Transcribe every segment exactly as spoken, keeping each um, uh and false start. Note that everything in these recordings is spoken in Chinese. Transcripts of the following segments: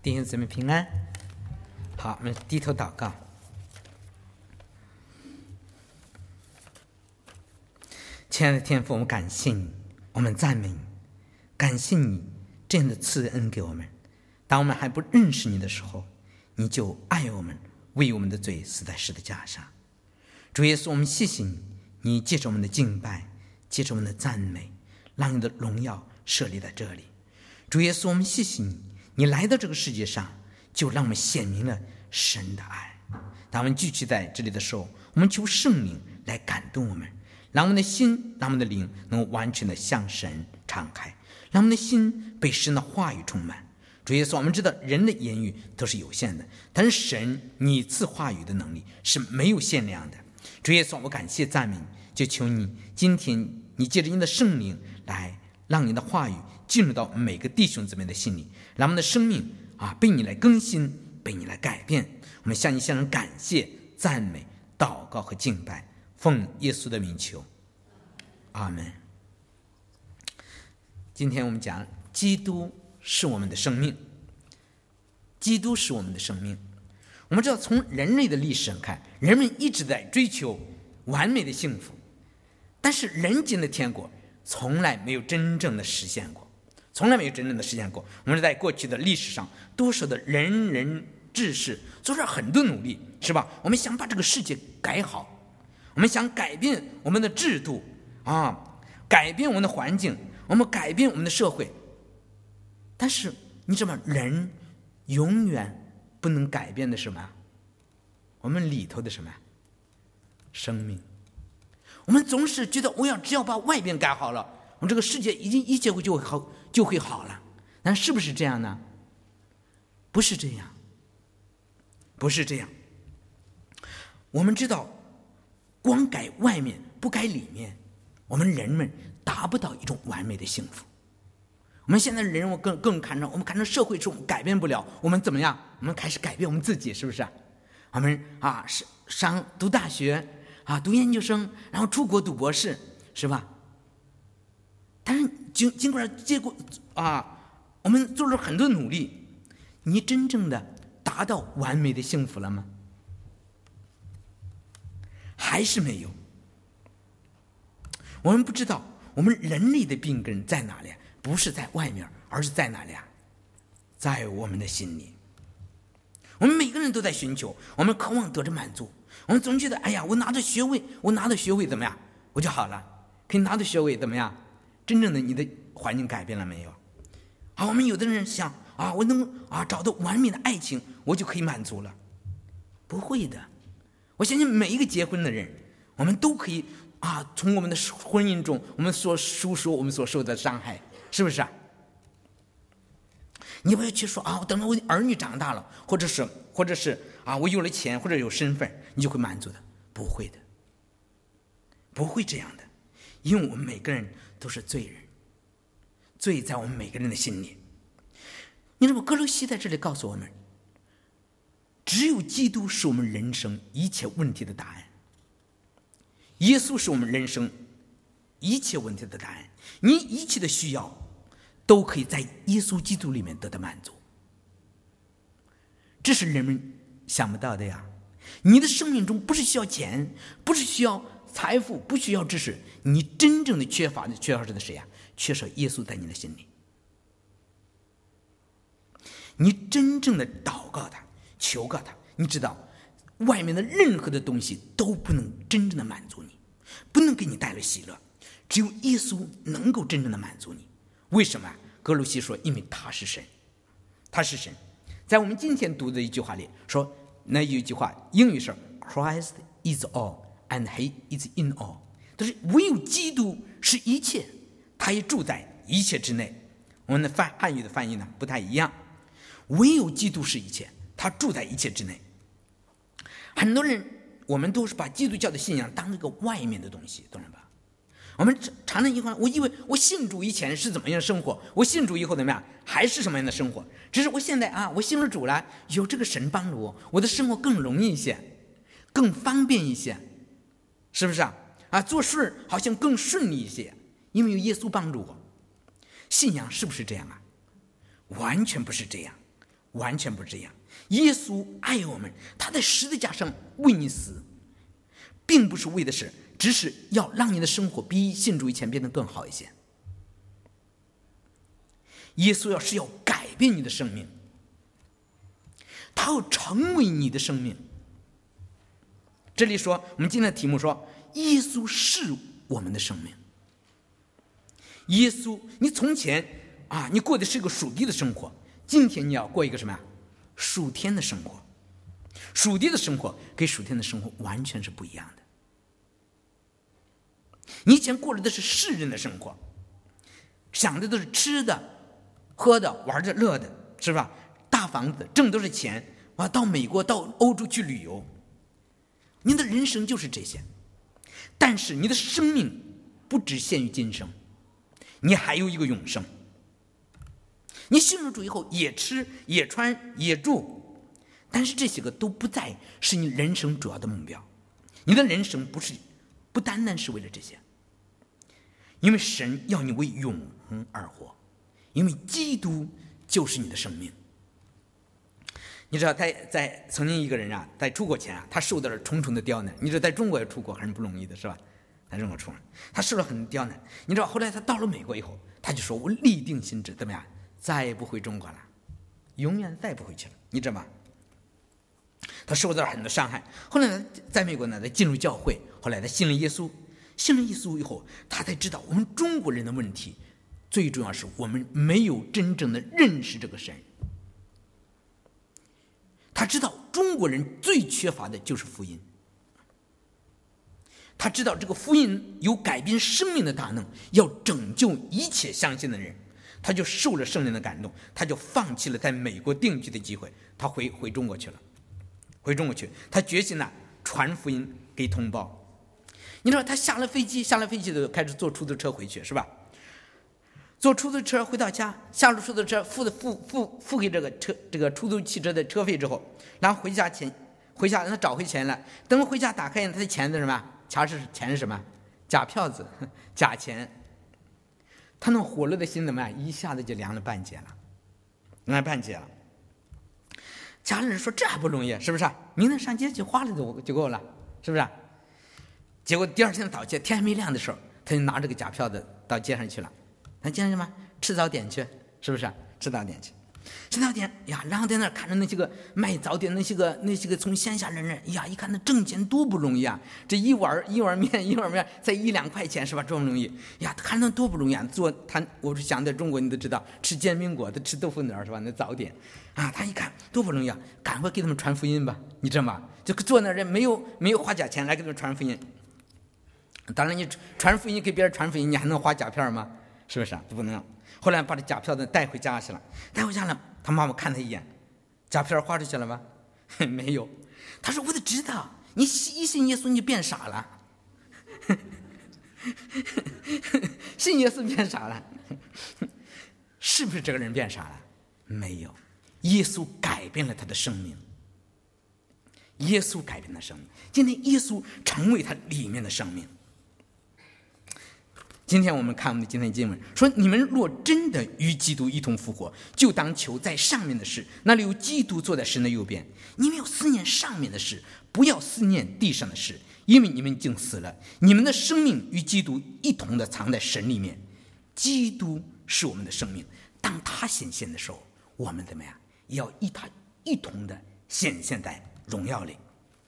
弟兄姊妹平安。好，我们低头祷告。亲爱的天父，我们感谢你，我们赞美你，感谢你这样的赐恩给我们。当我们还不认识你的时候，你就爱我们，为我们的罪死在十字架上。主耶稣，我们谢谢你，你借着我们的敬拜，借着我们的赞美，让你的荣耀设立在这里。主耶稣，我们谢谢你，你来到这个世界上，就让我们显明了神的爱。当我们聚集在这里的时候，我们求圣灵来感动我们，让我们的心，让我们的灵能够完全的向神敞开，让我们的心被神的话语充满。主耶稣，我们知道人的言语都是有限的，但是神你赐话语的能力是没有限量的。主耶稣，我感谢赞美你，就求你今天你借着你的圣灵来让你的话语进入到每个弟兄姊妹的心里，让我们的生命啊被你来更新，被你来改变。我们向你向人感谢、赞美、祷告和敬拜，奉耶稣的名求，阿门。今天我们讲基督是我们的生命，基督是我们的生命。我们知道从人类的历史上看，人们一直在追求完美的幸福，但是人间的天国从来没有真正的实现过，从来没有真正的实现过。我们在过去的历史上，多数的人人志士做出了很多努力，是吧？我们想把这个世界改好，我们想改变我们的制度啊，改变我们的环境，我们改变我们的社会。但是你知道吗？人永远不能改变的什么？我们里头的什么？生命。我们总是觉得我要只要把外边改好了，我们这个世界已经一切就会好就会好了。但是不是这样呢？不是这样，不是这样。我们知道，光改外面不改里面，我们人们达不到一种完美的幸福。我们现在人，我更更看重，我们看重社会是我们改变不了，我们怎么样？我们开始改变我们自己，是不是？我们啊，上读大学啊，读研究生，然后出国读博士，是吧？但是经经过结果啊，我们做了很多努力，你真正的达到完美的幸福了吗？还是没有。我们不知道我们人类的病根在哪里，不是在外面，而是在哪里啊？在我们的心里。我们每个人都在寻求，我们渴望得着满足。我们总觉得，哎呀，我拿着学位，我拿着学位怎么样，我就好了。可你拿着学位怎么样？真正的你的环境改变了没有？啊，我们有的人想啊，我能啊找到完美的爱情，我就可以满足了。不会的。我相信每一个结婚的人，我们都可以啊，从我们的婚姻中，我们所诉说我们所受的伤害，是不是啊？你不要去说啊，等到我儿女长大了，或者是或者是啊，我有了钱或者有身份，你就会满足的。不会的，不会这样的，因为我们每个人都是罪人，罪在我们每个人的心里。你知道哥罗西在这里告诉我们，只有基督是我们人生一切问题的答案。耶稣是我们人生一切问题的答案，你一切的需要都可以在耶稣基督里面得到满足，这是人们想不到的呀。你的生命中不是需要钱，不是需要财富，不需要知识，你真正的缺乏的缺少的是谁呀？缺少耶稣在你的心里。你真正的祷告他，求告他，你知道外面的任何的东西都不能真正的满足你，不能给你带来喜乐，只有耶稣能够真正的满足你。为什么？哥罗西说，因为他是神，他是神。在我们今天读的一句话里说，那有一句话英语是 Christ is all and he is in all， 就是唯有基督是一切，他也住在一切之内。我们的翻汉语的翻译呢不太一样，唯有基督是一切，他住在一切之内。很多人我们都是把基督教的信仰当一个外面的东西，懂了吧？我们常常一块，我以为我信主以前是怎么样的生活，我信主以后怎么样，还是什么样的生活。只是我现在啊，我信了主了，有这个神帮助我，我的生活更容易一些，更方便一些，是不是啊？啊，做事好像更顺利一些，因为有耶稣帮助我。信仰是不是这样啊？完全不是这样， 完全不是这样。耶稣爱我们，他在十字架上为你死，并不是为的是只是要让你的生活比信主以前变得更好一些。耶稣要是要改变你的生命，他要成为你的生命。这里说，我们今天的题目说，耶稣是我们的生命。耶稣，你从前啊，你过的是一个属地的生活，今天你要过一个什么呀？属天的生活。属地的生活跟属天的生活完全是不一样的。你以前过的是世人的生活，想的都是吃的、喝的、玩的、乐的，是吧？大房子，挣都是钱，我到美国、到欧洲去旅游。你的人生就是这些，但是你的生命不只限于今生，你还有一个永生。你信了主以后，也吃也穿也住，但是这些个都不再是你人生主要的目标。你的人生不是不单单是为了这些，因为神要你为永恒而活，因为基督就是你的生命。你知道在在曾经一个人啊，在出国前啊，他受到了重重的刁难。你知道在中国也出国还是不容易的，是吧？在中国出来，他受了很多刁难。你知道后来他到了美国以后，他就说，我立定心志，怎么样，再也不回中国了，永远再不回去了。你知道吗？他受到了很多伤害。后来在美国呢，他进入教会，后来他信了耶稣。信了耶稣以后，他才知道我们中国人的问题最重要是我们没有真正的认识这个神。他知道中国人最缺乏的就是福音，他知道这个福音有改变生命的大能，要拯救一切相信的人。他就受了圣灵的感动，他就放弃了在美国定居的机会，他回回中国去了。回中国去，他决心呢传福音给同胞。你知道他下了飞机，下了飞机就开始坐出租车回去，是吧？坐出租车回到家，下了出租车付的付付付给这个车这个出租汽车的车费之后，然后回家钱回家让他找回钱了。等回家打开他的钱的什么？钱是钱是什么？假票子，假钱。他那火热的心怎么样？一下子就凉了半截了，凉了半截了。家里人说这还不容易，是不是？明天上街去花了就就够了，是不是？结果第二天早起天还没亮的时候，他就拿这个假票子到街上去了。那街上什么？吃早点去，是不是？吃早点去，吃早点呀。然后在那看着那些个卖早点那些个那些个从乡下人人呀，一看那挣钱多不容易啊！这一碗一碗面一碗面才一两块钱，是吧？多不容易呀！看那多不容易啊！做他，我是想在中国你都知道，吃煎饼果子，吃豆腐脑，是吧？那早点啊，他一看多不容易啊，赶快给他们传福音吧，你知道吗？就坐那人没有没有花假钱来给他们传福音。当然，你传福音给别人传福音，你还能花假票吗？是不是啊？不能。后来把这假票子带回家去了，带回家了，他妈妈看他一眼，假票花出去了吗？没有。他说：“我都知道，你一信耶稣你就变傻了，信耶稣变傻了，是不是这个人变傻了？没有，耶稣改变了他的生命。耶稣改变了生命，今天耶稣成为他里面的生命。”今天我们看我们的今天经文说，你们若真的与基督一同复活，就当求在上面的事，那里有基督坐在神的右边。你们要思念上面的事，不要思念地上的事，因为你们已经死了，你们的生命与基督一同的藏在神里面。基督是我们的生命，当他显现的时候，我们怎么样？也要与他一同的显现在荣耀里。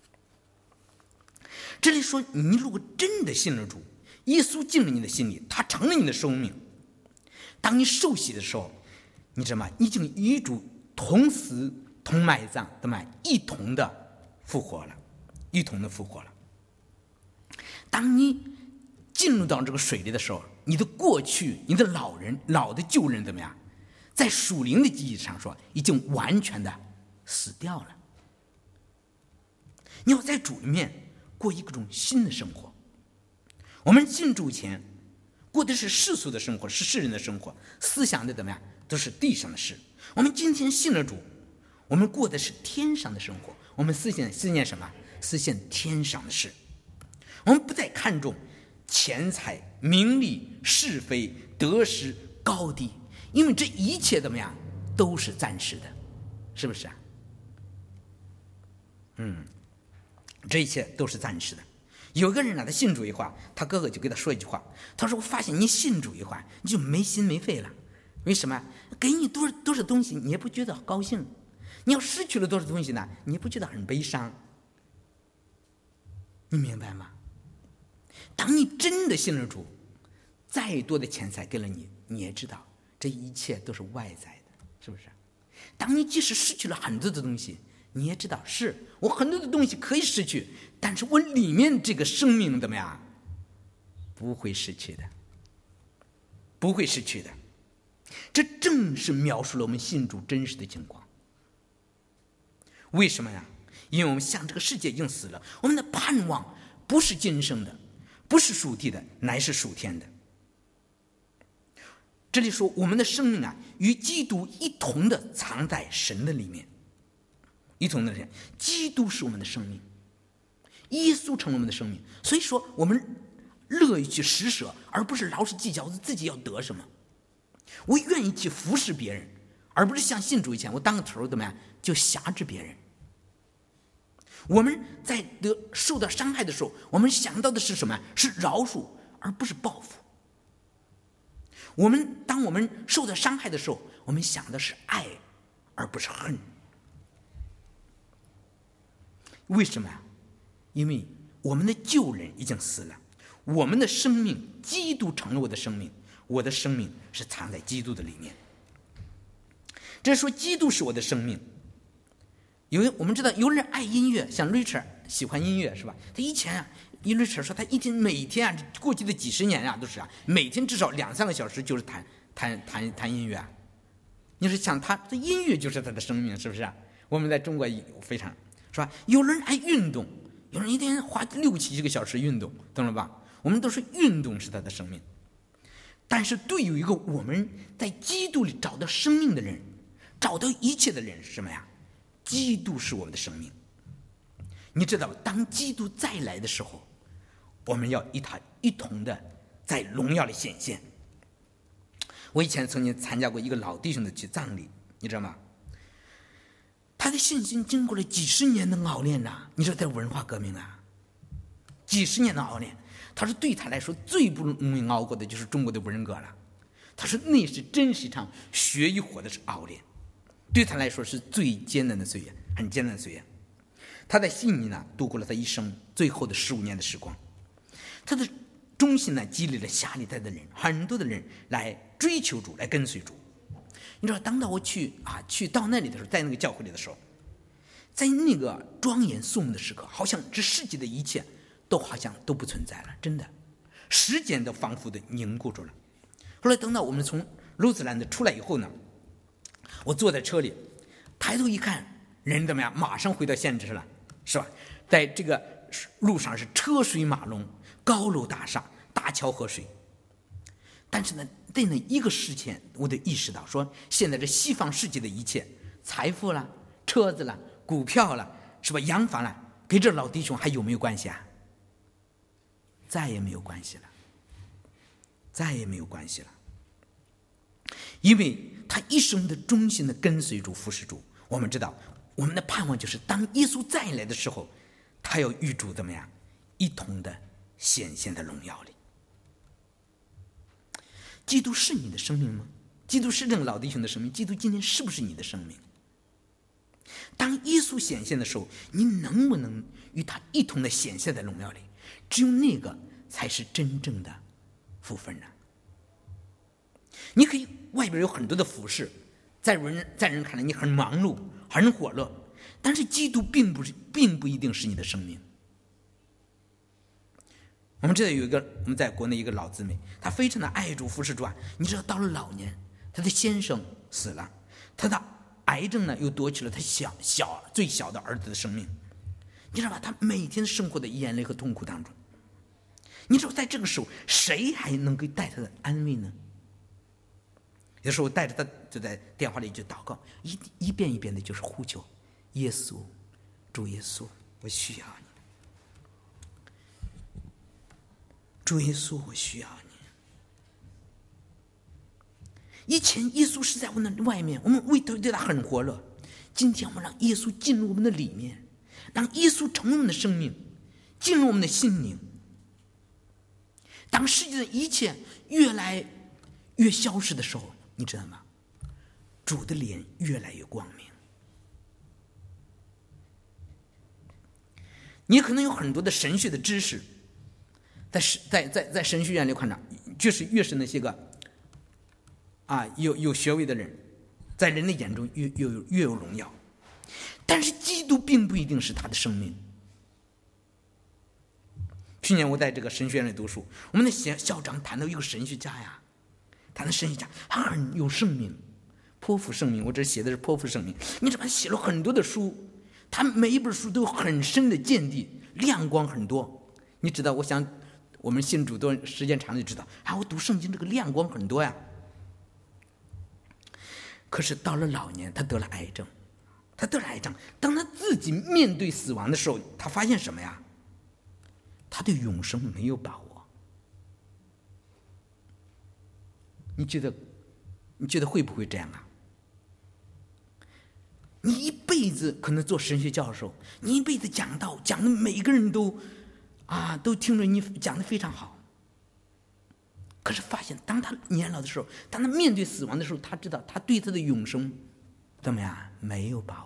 这里说，你如果真的信了主，耶稣进了你的心里，他成了你的生命。当你受洗的时候，你知道吗？已经与主同死同埋葬，怎么一同的复活了，一同的复活了。当你进入到这个水里的时候，你的过去，你的老人老的旧人怎么样？在属灵的记忆上说，已经完全的死掉了。你要在主里面过一种新的生活。我们信主前过的是世俗的生活，是世人的生活，思想的怎么样？都是地上的事。我们今天信了主，我们过的是天上的生活。我们思想思念什么？思念天上的事。我们不再看重钱财、名利、是非、得失、高低，因为这一切怎么样？都是暂时的。 是不是啊？嗯，这一切都是暂时的。有个人呢，他信主义化，他哥哥就给他说一句话，他说：“我发现你信主义化，你就没心没肺了。为什么？给你多少多少东西，你也不觉得高兴；你要失去了多少东西呢，你也不觉得很悲伤。你明白吗？当你真的信了主，再多的钱财给了你，你也知道这一切都是外在的，是不是？当你即使失去了很多的东西，你也知道是我很多的东西可以失去，但是我里面这个生命怎么样？不会失去的，不会失去的。这正是描述了我们信主真实的情况。为什么呀？因为我们向这个世界已经死了，我们的盼望不是今生的，不是属地的，乃是属天的。这里说我们的生命啊，与基督一同的藏在神的里面，一同的人，基督是我们的生命，耶稣成了我们的生命。所以说我们乐意去施舍，而不是老是计较自己要得什么。我愿意去服侍别人，而不是像信主以前我当个头怎么样就辖制别人。我们在得受到伤害的时候，我们想到的是什么？是饶恕，而不是报复。我们当我们受到伤害的时候，我们想的是爱，而不是恨。为什么呀？因为我们的旧人已经死了，我们的生命，基督成了我的生命，我的生命是藏在基督的里面。这说基督是我的生命。有我们知道有人爱音乐，像 Richard 喜欢音乐是吧？他以前啊，Richard 说他一天每天啊，过去的几十年啊，都是啊，每天至少两三个小时就是弹弹弹弹音乐啊。你说像他，这音乐就是他的生命，是不是啊？我们在中国非常是吧？有人爱运动，有人一天花六七个小时运动，懂了吧？我们都是运动是他的生命。但是对于一个我们在基督里找到生命的人，找到一切的人是什么呀？基督是我们的生命。你知道当基督再来的时候，我们要与他一同的在荣耀里显现。我以前曾经参加过一个老弟兄的去葬礼，你知道吗？他的信心经过了几十年的熬炼呐，你说在文化革命啊，几十年的熬炼，他说对他来说最不容易熬过的就是中国的文革了。他说那是真是一场血与火的熬炼，对他来说是最艰难的岁月，很艰难的岁月。他在悉尼呢度过了他一生最后的十五年的时光。他的忠心呢激励了下一代的人，很多的人来追求主，来跟随主。你知道，当到我去啊去到那里的时候，在那个教会里的时候，在那个庄严肃穆的时刻，好像这世界的一切都好像都不存在了，真的，时间都仿佛的凝固住了。后来等到我们从路斯兰的出来以后呢，我坐在车里，抬头一看，人怎么样？马上回到现实了，是吧？在这个路上是车水马龙，高楼大厦，大桥河水。但是呢，在那一个时间，我得意识到说，现在这西方世界的一切，财富了、车子了、股票了，是吧？洋房了，跟这老弟兄还有没有关系啊？再也没有关系了，再也没有关系了。因为他一生的忠心的跟随主、服侍主。我们知道，我们的盼望就是当耶稣再来的时候，他要与主怎么样一同的显现在荣耀里。基督是你的生命吗？基督是这个老弟兄的生命，基督今天是不是你的生命？当耶稣显现的时候，你能不能与他一同的显现在荣耀里？只有那个才是真正的福分呢。你可以外边有很多的服饰，在人在人看来你很忙碌，很火热，但是基督并不是，并不一定是你的生命。我们知道有一个我们在国内一个老姊妹，她非常的爱主服侍主啊。你知道到了老年，她的先生死了，她的癌症呢又夺去了她小小最小的儿子的生命。你知道吧？她每天生活在眼泪和痛苦当中。你知道在这个时候，谁还能够带她的安慰呢？有时候我带着她就在电话里就祷告，一一遍一遍的就是呼求耶稣，主耶稣，我需要你。主耶稣，我需要你。以前耶稣是在我那外面，我们为对他很火热。 今天我们让耶稣进入我们的里面，让耶稣成为我们的生命，进入我们的心灵。当世界的一切越来越消失的时候，你知道吗？主的脸越来越光明。你可能有很多的神学的知识，在在在在神学院里看着，就是越是那些个啊有有学位的人，在人的眼中越越有越有荣耀。但是基督并不一定是他的生命。去年我在这个神学院里读书，我们的校长谈到一个神学家呀，谈到神学家，他很有生命，颇负盛名。我这写的是颇负盛名。你知道他写了很多的书，他每一本书都有很深的见地，亮光很多。你知道，我想我们信主多时间长就知道，啊，我读圣经这个亮光很多呀。可是到了老年，他得了癌症，他得了癌症。当他自己面对死亡的时候，他发现什么呀？他对永生没有把握。你觉得，你觉得会不会这样啊？你一辈子可能做神学教授，你一辈子讲道，讲的每个人都啊都听着你讲的非常好。可是发现，当他年老的时候，当他面对死亡的时候，他知道他对他的永生怎么样没有把握。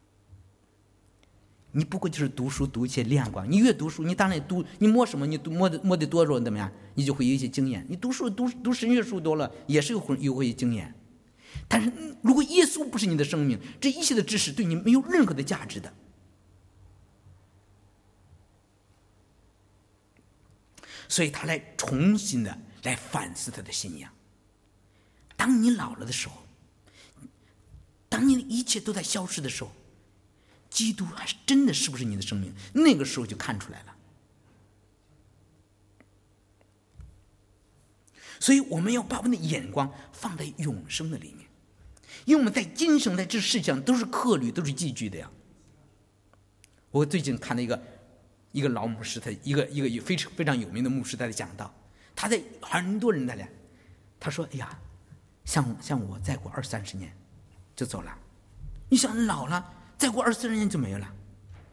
你不过就是读书读一些亮光，你越读书，你当然读，你摸什么，你摸的摸的多少怎么样，你就会有一些经验。你读书读读神学书多了，也是有有会经验。但是如果耶稣不是你的生命，这一切的知识对你没有任何的价值的。所以他来重新的来反思他的信仰。当你老了的时候，当你的一切都在消失的时候，基督还是真的是不是你的生命？那个时候就看出来了。所以我们要把我们的眼光放在永生的里面，因为我们在今生在这世界上都是客旅，都是寄居的呀。我最近看了一个一个老牧师，他一个一个非常非常有名的牧师在讲道，他在很多人在那，他说：“哎呀，像像我再过二三十年就走了，你想老了。”再过二三十年就没有了。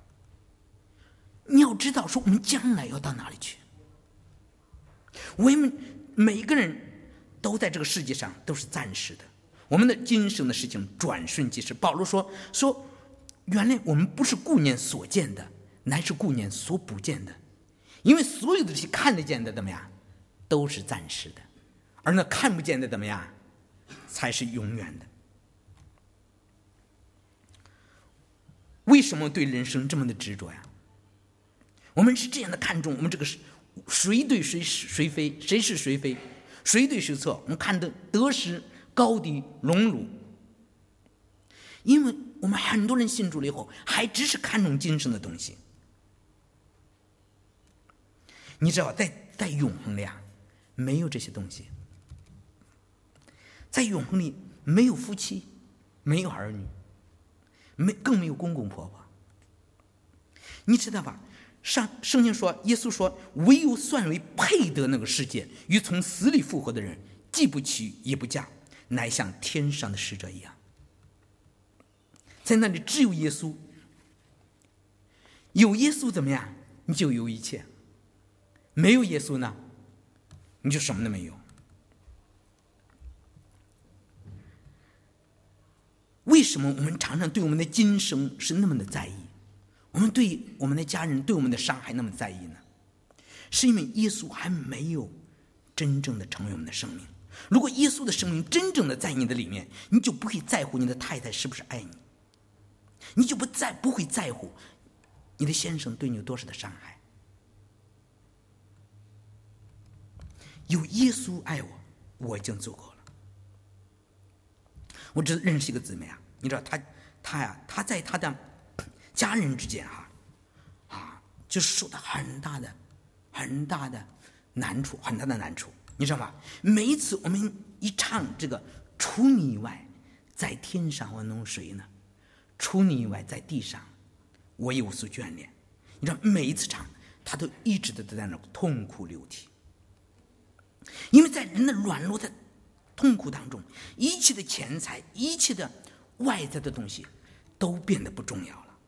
你要知道，说我们将来要到哪里去？我们每一个人都在这个世界上都是暂时的，我们的今生的事情转瞬即逝。保罗说：“说原来我们不是顾念所见的，乃是顾念所不见的，因为所有的这些看得见的怎么样，都是暂时的，而那看不见的怎么样，才是永远的。”为什么对人生这么的执着呀？我们是这样的看重我们这个谁对谁谁非，谁是谁非，谁对谁错，我们看的得失高低荣辱。因为我们很多人信主了以后，还只是看重今生的东西。你知道，在在永恒里啊，没有这些东西。在永恒里没有夫妻，没有儿女。没更没有公公婆婆，你知道吧？上圣经说，耶稣说，唯有算为配得那个世界与从死里复活的人，既不娶也不嫁，乃像天上的使者一样。在那里只有耶稣，有耶稣怎么样？你就有一切；没有耶稣呢，你就什么都没有。为什么我们常常对我们的今生是那么的在意？我们对我们的家人对我们的伤害那么在意呢？是因为耶稣还没有真正的成为我们的生命。如果耶稣的生命真正的在你的里面，你就不会在乎你的太太是不是爱你，你就不再不会在乎你的先生对你有多少的伤害。有耶稣爱我，我已经足够了。我只认识一个姊妹啊，你知道他他呀，他在他的家人之间啊，啊，就受到很大的很大的难处，很大的难处，你知道吧？每一次我们一唱这个“除你以外，在天上我能谁呢？除你以外，在地上我也无所眷恋。”你知道，每一次唱，他都一直的都在那痛哭流涕，因为在人的软弱的痛苦当中，一切的钱财，一切的外在的东西， 都变得不重要了。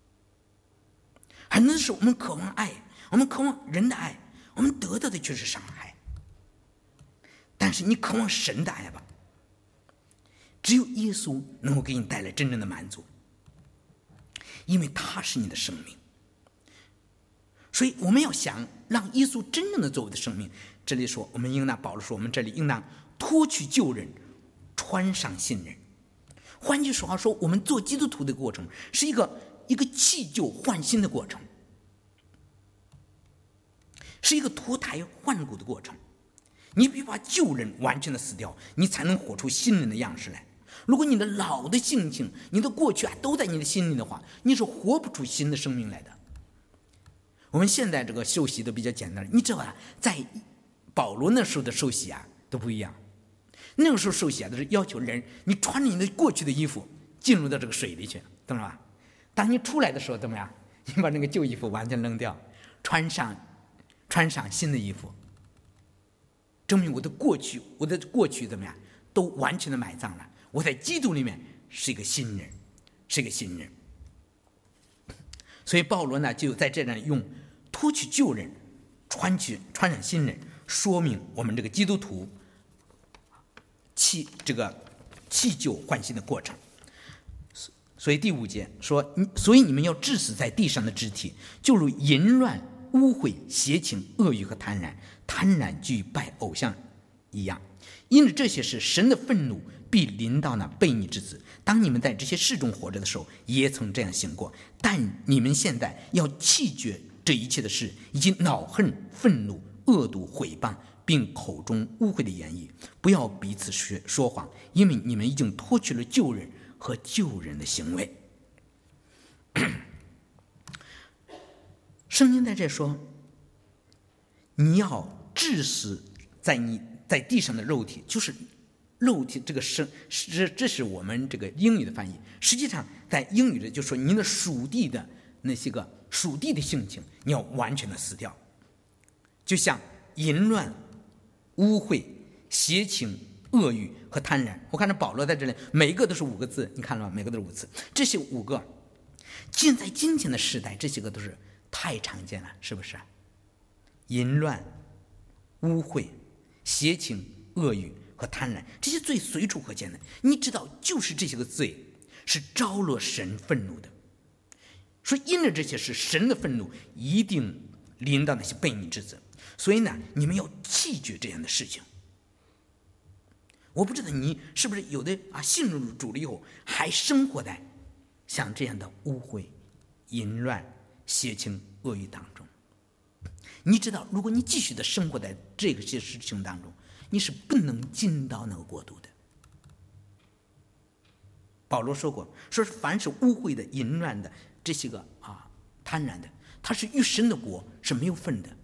很多时候我们渴望爱，我们渴望人的爱，我们得到的却是伤害。但是你渴望神的爱吧，只有耶稣能够给你带来真正的满足，因为他是你的生命。所以我们要想让耶稣真正的做我的生命，这里说我们应当，保罗说我们这里应当脱去旧人，穿上新人。换句话说，我们做基督徒的过程是一个一个弃旧换新的过程，是一个脱胎换骨的过程。你必须把旧人完全的死掉，你才能活出新人的样式来。如果你的老的性情，你的过去啊都在你的心里的话，你是活不出新的生命来的。我们现在这个受洗都比较简单，你知道啊，在保罗那时候的受洗啊都不一样。那个时候受洗啊都是要求人，你穿着你的过去的衣服进入到这个水里去，懂了吧？当你出来的时候怎么样？你把那个旧衣服完全扔掉，穿上穿上新的衣服，证明我的过去，我的过去怎么样，都完全的埋葬了。我在基督里面是一个新人，是一个新人。所以保罗呢，就在这里用脱去旧人，穿去穿上新人，说明我们这个基督徒弃这个弃旧换新的过程。所以第五节说，所以你们要治死在地上的肢体，就如淫乱、污秽、邪情、恶欲和贪婪，贪婪具拜偶像一样。因着这些事，神的愤怒必临到那悖逆之子。当你们在这些事中活着的时候，也曾这样行过，但你们现在要弃绝这一切的事，以及恼恨、愤怒、恶毒、毁谤，并口中污秽的言语，不要彼此说谎，因为你们已经脱去了旧人和旧人的行为。圣经在这说，你要治死在你在地上的肉体，就是肉体这个生，这这是我们这个英语的翻译。实际上在英语的就说，您的属地的那些个属地的性情，你要完全的死掉，就像淫乱、污秽、邪情、恶欲和贪婪。我看到保罗在这里每一个都是五个字，你看了吗？每个都是五个字。这些五个现在今天的时代，这些个都是太常见了，是不是？淫乱、污秽、邪情、恶欲和贪婪，这些罪随处可见的。你知道，就是这些个罪是招惹神愤怒的。所以因着这些事，神的愤怒一定临到那些悖逆之子。所以呢，你们要弃绝这样的事情。我不知道你是不是有的啊，信入主了以后还生活在像这样的污秽、淫乱、邪情、恶欲当中。你知道，如果你继续的生活在这个些事情当中，你是不能进到那个国度的。保罗说过，说凡是污秽的、淫乱的这些个啊贪婪的，他是与神的国是没有分的。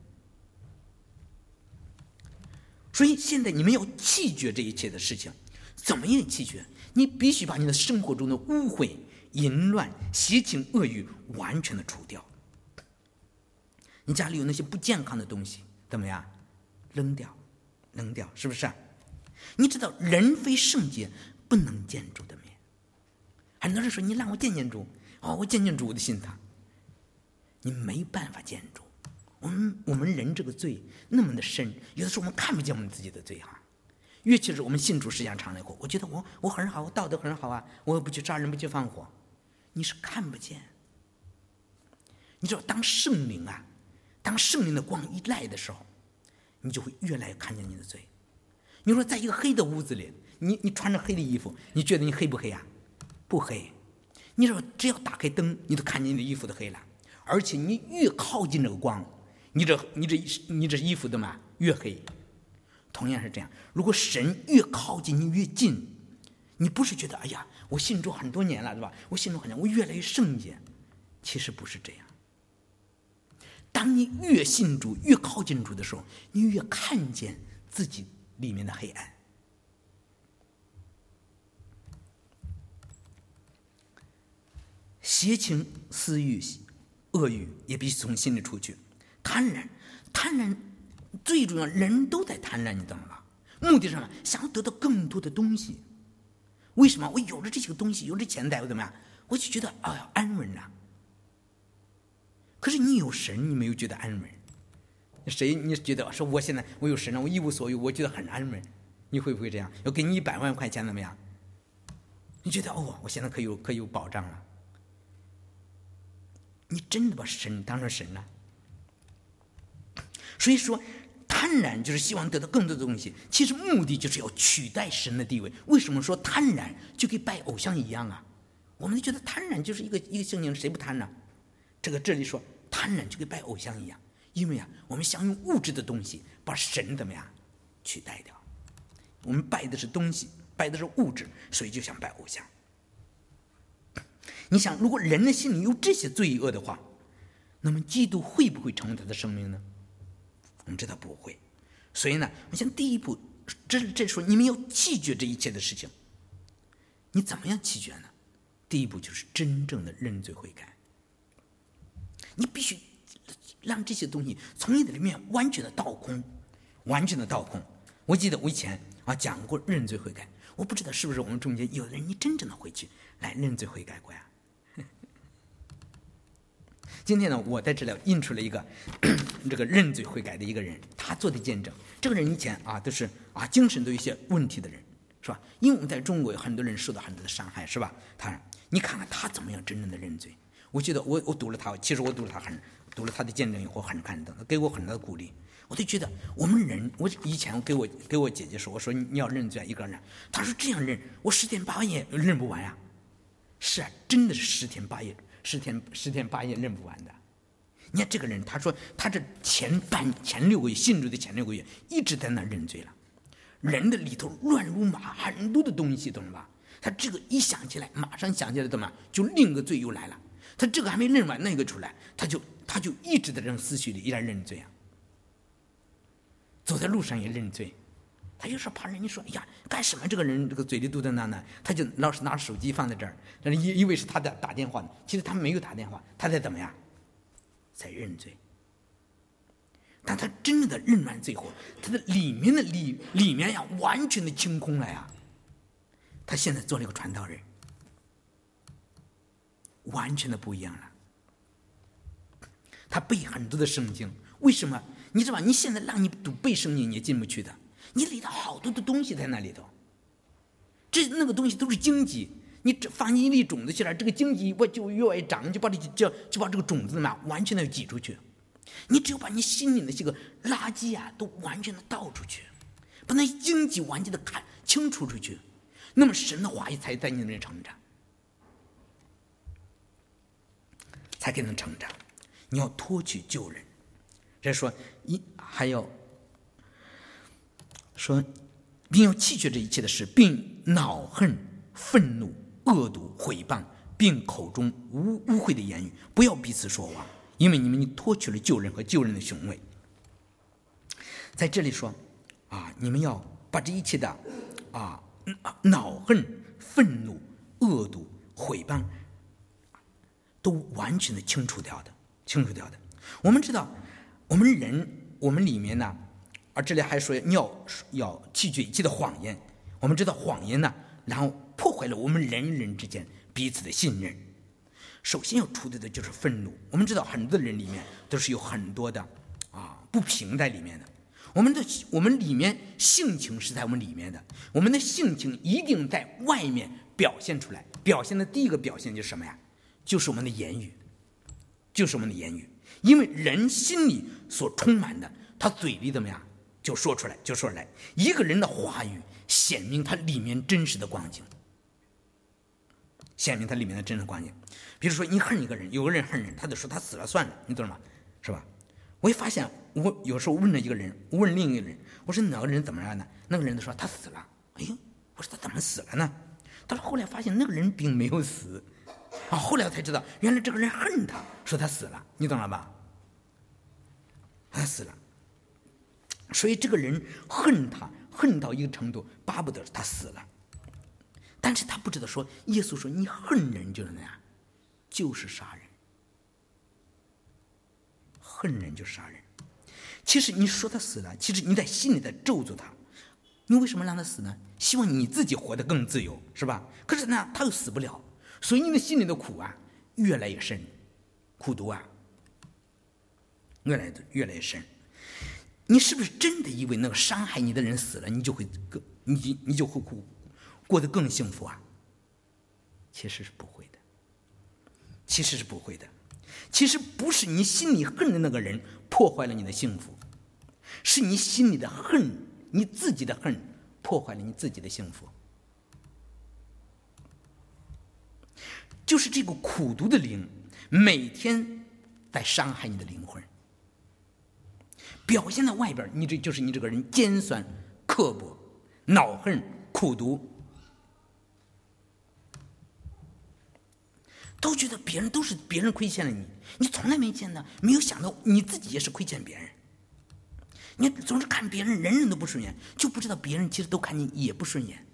所以现在你们要弃绝这一切的事情。怎么样弃绝？你必须把你的生活中的污秽、淫乱、邪情、恶欲完全的除掉。你家里有那些不健康的东西，怎么样？扔掉，扔掉，是不是？你知道人非圣洁不能见主的面。很多人说，你让我见见主，哦，我见见主我的心堂。你没办法见主。我们我们人这个罪那么的深，有的时候我们看不见我们自己的罪哈。尤其是我们信主时间长了以后，我觉得我我很好，我道德很好啊，我不去杀人，不去放火，你是看不见。你知道，当圣灵啊，当圣灵的光一来的时候，你就会越来越看见你的罪。你说，在一个黑的屋子里，你你穿着黑的衣服，你觉得你黑不黑啊？不黑。你说，只要打开灯，你都看见你的衣服的黑了。而且你越靠近这个光，你这你这你这衣服的嘛越黑。同样是这样，如果神越靠近你越近，你不是觉得哎呀，我信主很多年了，对吧？我信主很多年，我越来越圣洁。其实不是这样。当你越信主，越靠近主的时候，你越看见自己里面的黑暗。邪情、私欲、恶欲也必须从心里出去。贪婪，贪婪最重要，人都在贪婪，你懂了吧？目的是什么？想要得到更多的东西。为什么？我有了这些个东西，有了钱财，我怎么样？ 我就觉得哎呀安稳啊。可是你有神，你没有觉得安稳？谁你觉得说我现在我有神了，我一无所有，我觉得很安稳？你会不会这样？要给你一百万块钱怎么样？你觉得哦，我现在可有可有保障了？你真的把神当成神了？所以说，贪婪就是希望得到更多的东西，其实目的就是要取代神的地位。为什么说贪婪就跟拜偶像一样啊？我们觉得贪婪就是一个一个性情，谁不贪呢？这个这里说贪婪就跟拜偶像一样，因为啊，我们想用物质的东西把神怎么样取代掉。我们拜的是东西，拜的是物质，所以就想拜偶像。你想，如果人的心里有这些罪恶的话，那么基督会不会成为他的生命呢？我们知道不会。所以呢，我想第一步，这这说你们要弃绝这一切的事情。你怎么样弃绝呢？第一步就是真正的认罪悔改。你必须让这些东西从你的里面完全的倒空，完全的倒空。我记得我以前啊讲过认罪悔改，我不知道是不是我们中间有的人你真正的回去来认罪悔改过呀？今天呢，我在这里印出了一个这个认罪悔改的一个人，他做的见证。这个人以前啊都是啊精神都有一些问题的人，是吧？因为我们在中国有很多人受到很多的伤害，是吧？他你看看他怎么样真正的认罪。我觉得我我读了他，其实我读了他很读了他的见证以后很感动，给我很大的鼓励。我就觉得我们人，我以前给我给我姐姐说，我说你要认罪一个人，她说这样认，我十天八夜认不完呀、啊。是啊，真的是十天八夜，十天十天八夜认不完的。你看这个人，他说他这前半前六个月信主的前六个月一直在那认罪了，人的里头乱如麻，很多的东西，懂了吧？他这个一想起来，马上想起来怎么就另一个罪又来了。他这个还没认完，那个出来，他就他就一直在这种思绪里一直认罪啊。走在路上也认罪，他有时候怕人家说：“哎呀，干什么？这个人这个嘴里嘟嘟囔囔。”他就老是拿手机放在这儿，以以为是他在打电话呢，其实他没有打电话，他在怎么样，在认罪。但他真正的认完罪后，他的里面的里里面呀，完全的清空了呀。他现在做了一个传道人，完全的不一样了。他背很多的圣经，为什么？你知道吧？你现在让你读背圣经，你也进不去的。你里头好多的东西在那里头，这那个东西都是荆棘。你放进一粒种子起来，这个荆棘我就越长，就把这就就把这个种子嘛完全的挤出去。你只有把你心里的这个垃圾啊，都完全的倒出去，把那荆棘完全的看清除出去，那么神的话语才在你那里成长，才可能成长。你要脱去旧人。这说一还要说，并要弃绝这一切的事，并恼恨、愤怒、恶毒、毁谤，并口中污污秽的言语，不要彼此说谎，因为你们脱去了旧人和旧人的雄伟。在这里说啊，你们要把这一切的啊恼恨、愤怒、恶毒、毁谤都完全的清除掉的，清除掉的。我们知道。我们人，我们里面呢，而这里还说你要要弃绝一切的谎言。我们知道谎言呢，然后破坏了我们人与人之间彼此的信任。首先要除掉的就是愤怒。我们知道很多人里面都是有很多的啊不平在里面的。我们的我们里面性情是在我们里面的，我们的性情一定在外面表现出来。表现的第一个表现就是什么呀？就是我们的言语，就是我们的言语。因为人心里所充满的，他嘴里怎么样就说出来，就说出来。一个人的话语显明他里面真实的光景，显明他里面的真实光景。比如说你恨一个人，有个人恨人，他就说他死了算了，你懂吗？是吧？我也发现，我有时候问了一个人，我问另一个人，我说哪个人怎么样呢？那个人就说他死了。哎呦，我说他怎么死了呢？但是后来发现那个人并没有死。啊！后来我才知道，原来这个人恨他，说他死了，你懂了吧？他死了，所以这个人恨他，恨到一个程度，巴不得他死了。但是他不知道说，耶稣说你恨人就是那样，就是杀人，恨人就是杀人。其实你说他死了，其实你在心里在咒诅他。你为什么让他死呢？希望你自己活得更自由，是吧？可是呢，他又死不了。 所以你的心里的苦啊越来越深，苦毒啊越来越来越深。你是不是真的以为那个伤害你的人死了，你就会更你你就会过得更幸福啊？其实是不会的，其实是不会的。其实不是你心里恨的那个人破坏了你的幸福，是你心里的恨，你自己的恨破坏了你自己的幸福。就是这个苦毒的灵每天在伤害你的灵魂，表现在外边，你这就是你这个人尖酸刻薄、恼恨、苦毒，都觉得别人都是别人亏欠了你，你从来没见到，没有想到你自己也是亏欠别人。你总是看别人人人都不顺眼，就不知道别人其实都看你也不顺眼。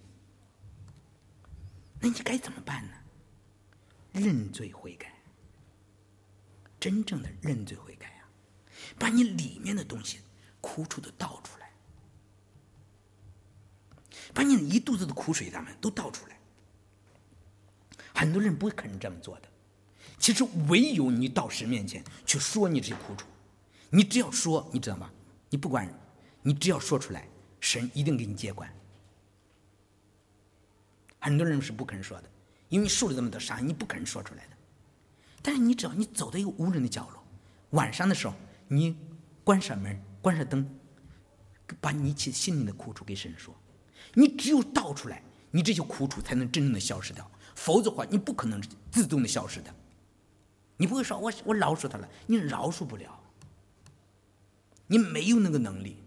那你该怎么办呢？认罪悔改，真正的认罪悔改啊，把你里面的东西苦楚的倒出来，把你一肚子的苦水咱们都倒出来。很多人不会肯这么做的，其实唯有你到神面前去说你这些苦楚，你只要说，你知道吗？你不管，你只要说出来，神一定给你接管。很多人是不肯说的，因为你受了这么多伤，你不肯说出来的。但是你只要你走到一个无人的角落，晚上的时候，你关上门，关上灯，把你心里的苦楚给神说。你只有倒出来，你这些苦楚才能真正的消失掉，否则的话，你不可能自动的消失的。你不会说我我饶恕他了，你饶恕不了，你没有那个能力。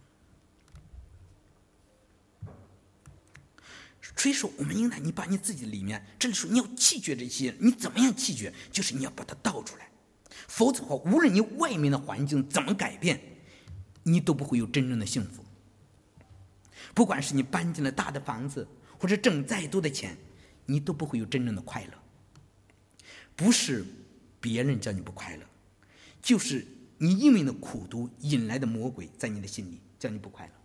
所以说我们应该你把你自己里面，这里说你要弃绝这些，你怎么样弃绝？就是你要把它倒出来，否则的话，无论你外面的环境怎么改变，你都不会有真正的幸福。不管是你搬进了大的房子，或者挣再多的钱，你都不会有真正的快乐。不是别人叫你不快乐，就是你因为那苦毒引来的魔鬼在你的心里叫你不快乐。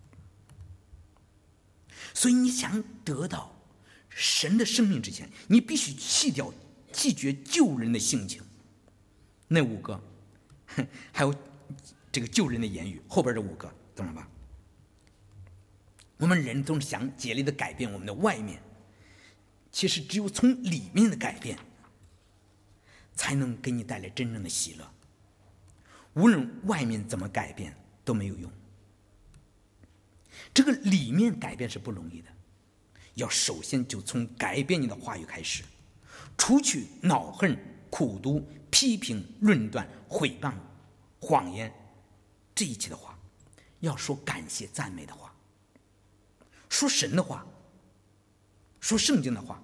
所以你想得到神的生命之前，你必须弃掉弃绝救人的性情。那五个还有这个救人的言语，后边这五个懂了吧？我们人总是想竭力的改变我们的外面，其实只有从里面的改变才能给你带来真正的喜乐。无论外面怎么改变都没有用，这个里面改变是不容易的，要首先就从改变你的话语开始，除去恼恨、苦毒、批评、论断、毁谤、谎言这一切的话，要说感谢赞美的话，说神的话，说圣经的话。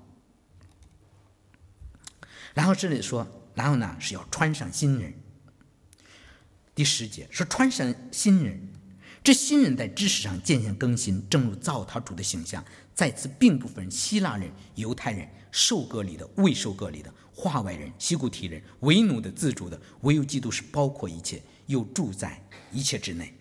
然后这里说，然后呢是要穿上新人。第十节说穿上新人，这新人在知识上渐渐更新，正如造他主的形象。在此并不分希腊人、犹太人、受割礼的、未受割礼的、化外人、希古提人、为奴的、自主的，唯有基督是包括一切，又住在一切之内。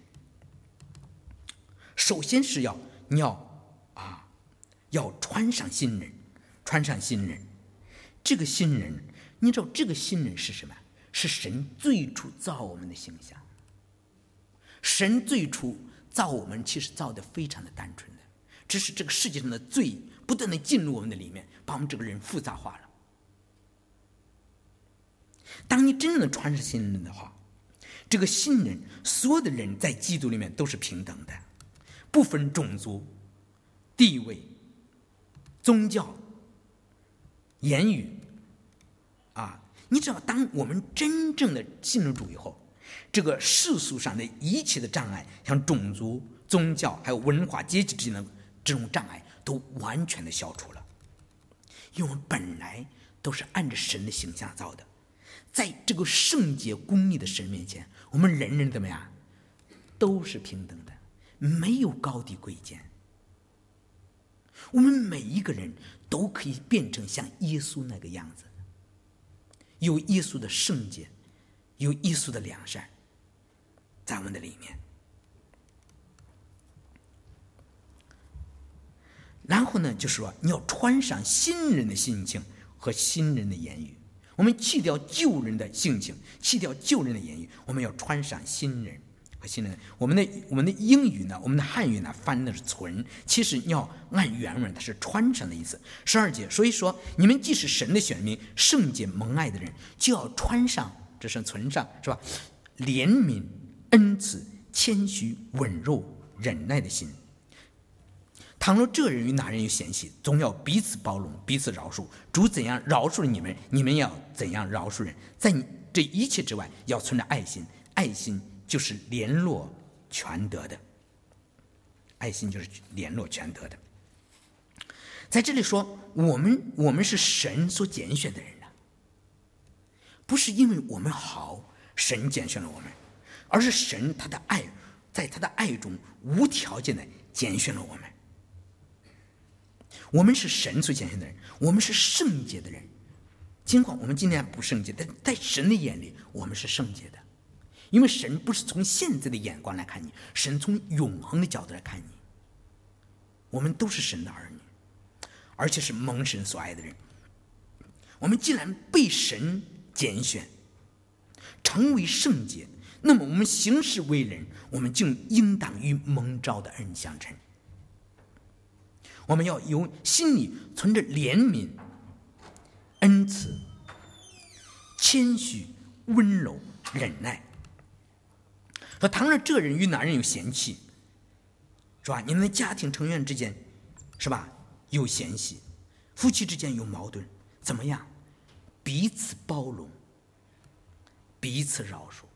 首先是要你要啊，要穿上新人，穿上新人。这个新人，你知道这个新人是什么？是神最初造我们的形象。神最初造我们，其实造的非常的单纯的，只是这个世界上的罪不断的进入我们的里面，把我们这个人复杂化了。当你真正的穿上新人的话，这个新人，所有的人在基督里面都是平等的，不分种族、地位、宗教、言语啊。你知道，当我们真正的信了主以后，这个世俗上的一切的障碍，像种族、宗教还有文化阶级之间的这种障碍，都完全的消除了。因为我们本来都是按着神的形象造的，在这个圣洁公义的神面前，我们人人怎么样，都是平等的，没有高低贵贱。我们每一个人都可以变成像耶稣那个样子，有耶稣的圣洁，有耶稣的良善在我们的里面。然后呢，就是说你要穿上新人的心情和新人的言语。我们弃掉旧人的性情，弃掉旧人的言语，我们要穿上新人和新人。我们的我们的英语呢，我们的汉语呢，翻的是存，其实你要按原文，它是穿上的意思。十二节，所以说你们既是神的选民，圣洁蒙爱的人，就要穿上，这是存上，是吧？怜悯、恩慈、谦虚、稳柔、忍耐的心。倘若这人与那人有嫌隙，总要彼此包容，彼此饶恕。主怎样饶恕了你们，你们要怎样饶恕人。在这一切之外，要存着爱心，爱心就是联络全德的，爱心就是联络全德的。在这里说，我们我们是神所拣选的人呢，不是因为我们好，神拣选了我们，而是神他的爱，在他的爱中无条件的拣选了我们。我们是神所拣选的人，我们是圣洁的人。尽管我们今天不圣洁，但在神的眼里，我们是圣洁的。因为神不是从现在的眼光来看你，神从永恒的角度来看你。我们都是神的儿女，而且是蒙神所爱的人。我们既然被神拣选，成为圣洁，那么我们行事为人，我们就应当与蒙召的恩相称。我们要有心里存着怜悯、恩慈、谦虚、温柔、忍耐。说倘若这人与那人有嫌隙，是吧？你们的家庭成员之间，是吧？有嫌隙，夫妻之间有矛盾，怎么样？彼此包容，彼此饶恕，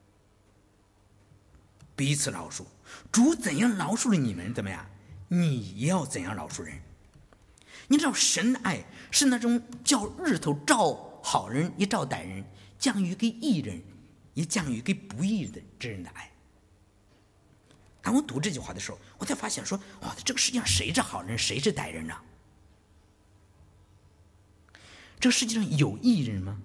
彼此饶恕。主怎样饶恕了你们，怎么样？你也要怎样饶恕人。你知道神的爱是那种叫日头照好人也照歹人，降雨给义人也降雨给不义的之人的爱。当我读这句话的时候，我才发现说，哇，这个世界上谁是好人谁是歹人呢？这个世界上有义人吗？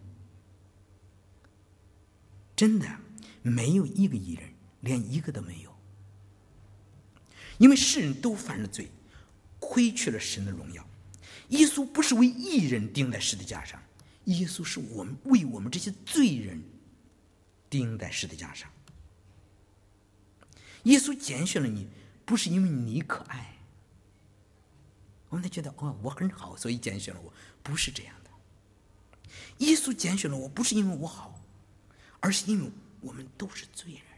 真的没有一个义人，连一个都没有。因为世人都犯了罪，亏缺了神的荣耀。耶稣不是为义人钉在十字架上，耶稣是我们为我们这些罪人钉在十字架上。耶稣拣选了你，不是因为你可爱，我们才觉得哦，我很好，所以拣选了我，不是这样的。耶稣拣选了我，不是因为我好，而是因为我们都是罪人。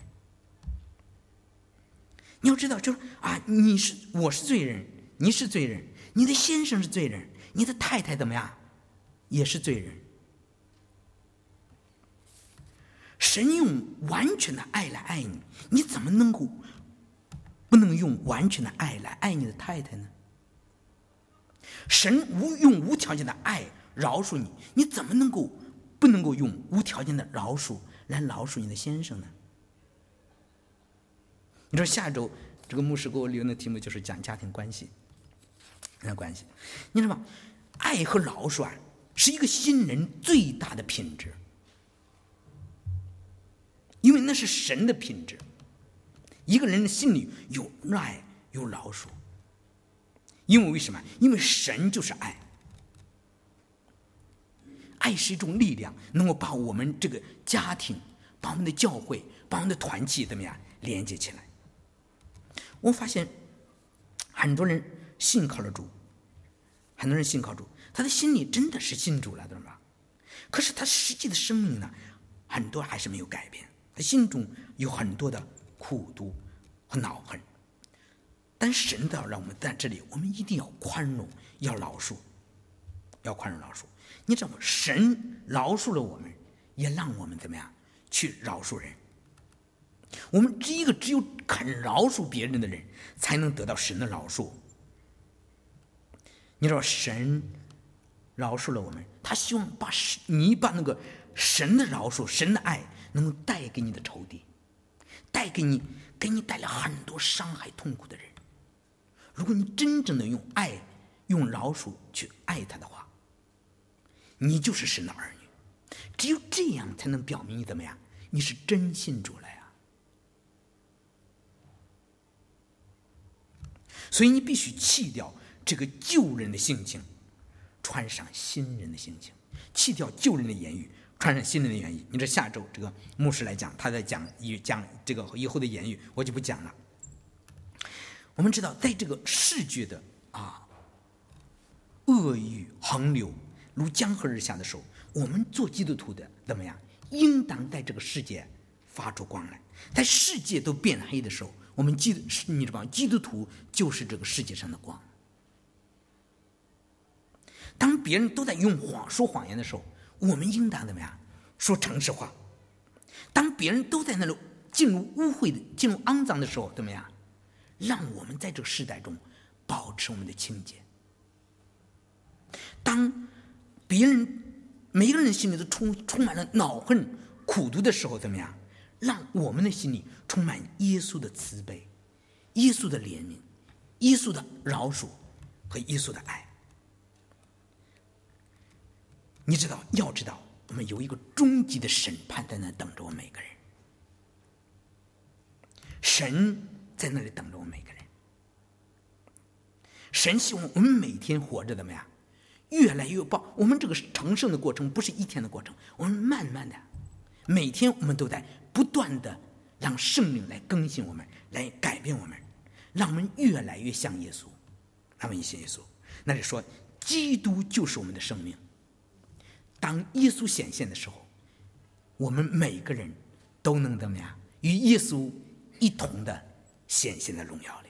你要知道，就是啊，你是我是罪人，你是罪人，你的先生是罪人，你的太太怎么样，也是罪人。神用完全的爱来爱你，你怎么能够不能用完全的爱来爱你的太太呢？神无用无条件的爱饶恕你，你怎么能够不能够用无条件的饶恕来饶恕你的先生呢？你说下周这个牧师给我留的题目就是讲家庭关系，那关系，你知道吗？爱和饶恕啊，是一个新人最大的品质，因为那是神的品质。一个人的心里有爱有饶恕，因为为什么？因为神就是爱，爱是一种力量，能够把我们这个家庭、把我们的教会、把我们的团契怎么样连接起来。我发现很多人信靠了主，很多人信靠主，他的心里真的是信主了，对吧？可是他实际的生命呢，很多还是没有改变，他心中有很多的苦毒和恼恨。但神要让我们在这里，我们一定要宽容，要饶恕，要宽容饶恕。你知道吗？神饶恕了我们，也让我们怎么样去饶恕人。我们这一个只有肯饶恕别人的人，才能得到神的饶恕。你知道神饶恕了我们，他希望把你把那个神的饶恕、神的爱能够带给你的仇敌，带给你给你带来很多伤害痛苦的人。如果你真正的用爱用饶恕去爱他的话，你就是神的儿女。只有这样才能表明你怎么样，你是真信主了呀。所以你必须弃掉这个旧人的性情， 穿上新人的性情，弃掉旧人的言语，穿上新人的言语。你这下周这个牧师来讲，他在讲讲这个以后的言语，我就不讲了。我们知道，在这个世界的啊恶欲横流如江河日下的时候，我们做基督徒的怎么样？应当在这个世界发出光来。在世界都变黑的时候，我们基你知道，基督徒就是这个世界上的光。当别人都在用谎说谎言的时候，我们应当怎么样？说诚实话。当别人都在那里进入污秽的、进入肮脏的时候，怎么样？让我们在这个时代中保持我们的清洁。当别人每个人心里都充充满了恼恨、苦毒的时候，怎么样？让我们的心里充满耶稣的慈悲、耶稣的怜悯、耶稣的饶恕和耶稣的爱。你知道，要知道，我们有一个终极的审判在那等着我们每个人。神在那里等着我们每个人。神希望我们每天活着怎么样？越来越棒。我们这个成圣的过程不是一天的过程，我们慢慢的，每天我们都在不断的让圣灵来更新我们，来改变我们，让我们越来越像耶稣。让我们信耶稣，那就说基督就是我们的生命。当耶稣显现的时候，我们每个人都能怎么样？与耶稣一同的显现在荣耀里。